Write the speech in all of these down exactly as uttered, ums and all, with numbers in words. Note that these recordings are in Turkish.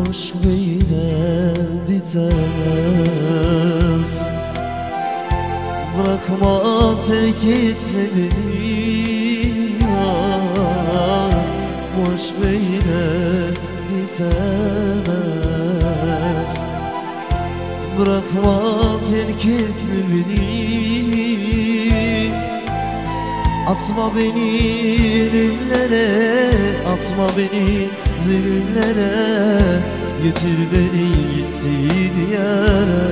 aşk böyle bitmez. Bırakma, terk etme beni, bu aşk böyle bitmez. Bırakma, terk etme beni, atma beni ölümlere, atma beni zulümlere, götür beni gittiğin yere.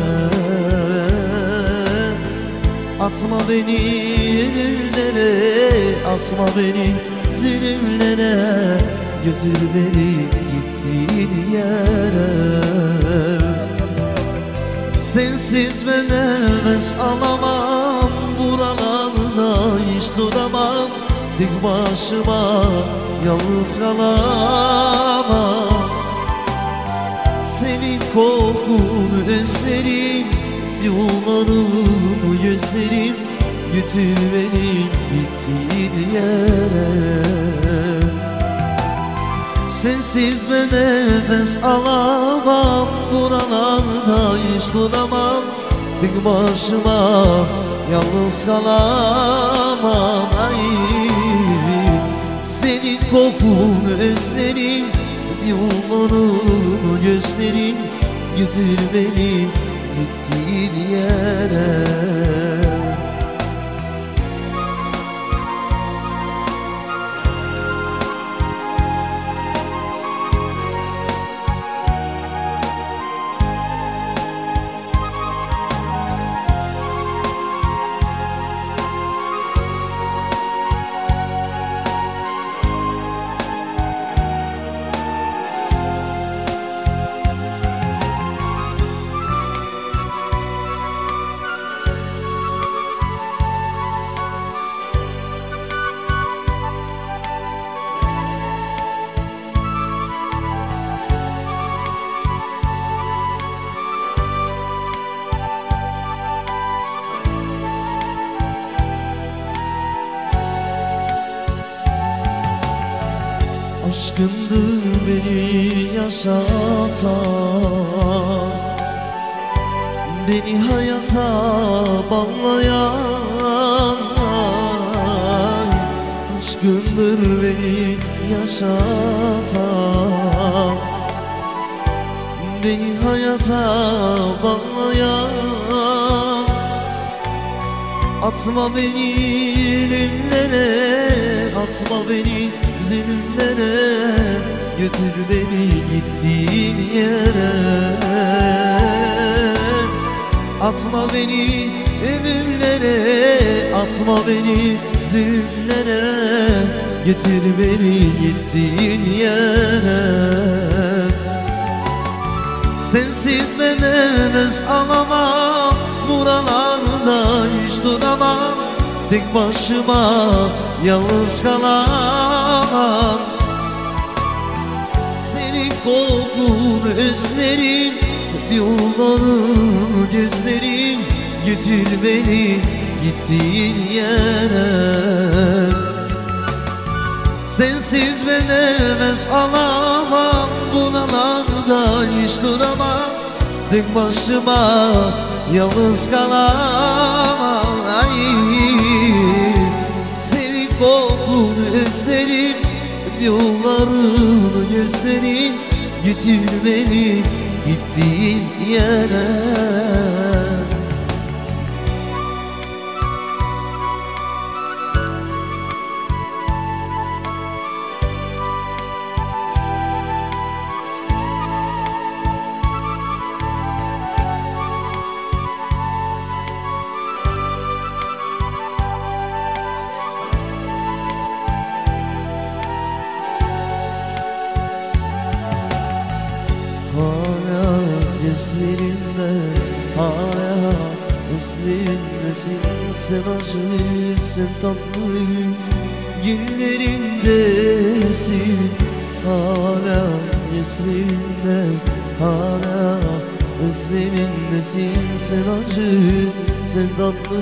Atma beni ölümlere, atma beni zulümlere, götür beni gittiğin yere. Sensiz ben nefes alamam, buralarda hiç duramam. Tek başıma yalnız kalamam. Senin kokunu özlerim, yollarını gözlerim, götür beni gittiğin yere. Sensiz ben nefes alamam, buralarda hiç duramam. Tek başıma yalnız kalamam. Ay, senin kokunu özlerim, yollarını gözlerim, götür beni gittiğin yere. Aşkındır beni yaşatan, beni hayata bağlayan. Aşkındır beni yaşatan, beni hayata bağlayan. Atma beni ölümlere, atma beni zulümlere, götür beni gittiğin yere. Atma beni ölümlere, atma beni zulümlere, götür beni gittiğin yere. Sensiz ben nefes alamam, buralarda hiç duramam. Tek başıma yalnız kalamam. Senin kokunu özlerim, yollarını gözlerim, götür beni gittiğin yere. Sensiz ben nefes alamam, buralarda hiç duramam. Tek başıma yalnız kalamam. Ay, senin kokunu özlerim, yollarını gözlerim, götür beni gittiğin yere. Hala gözlerimde, hala gözlerimdesin. Sen acı, sen tatlı günlerindesin. Hala gözlerimde, hala özlemindesin. Sen acı, sen tatlı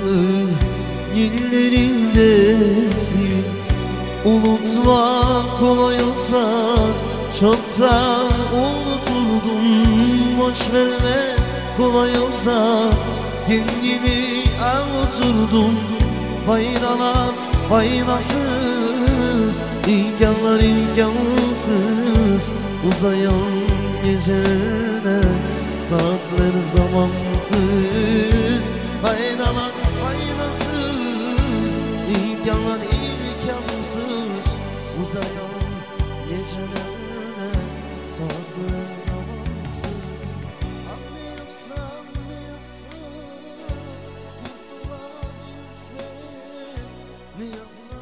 günlerindesin. Unutmak kolay olsa çoktan unuturdum. Boş verme, kolay olsa kendimi avuturdum. Faydalar faydasız, imkanlar imkansız, uzayan gecelerde saatler zamansız. Faydalar faydasız, imkanlar imkansız, uzayan gecelerde saatler zamansız. Ne yapsam ne yapsam kurtulabilsem, ne yapsam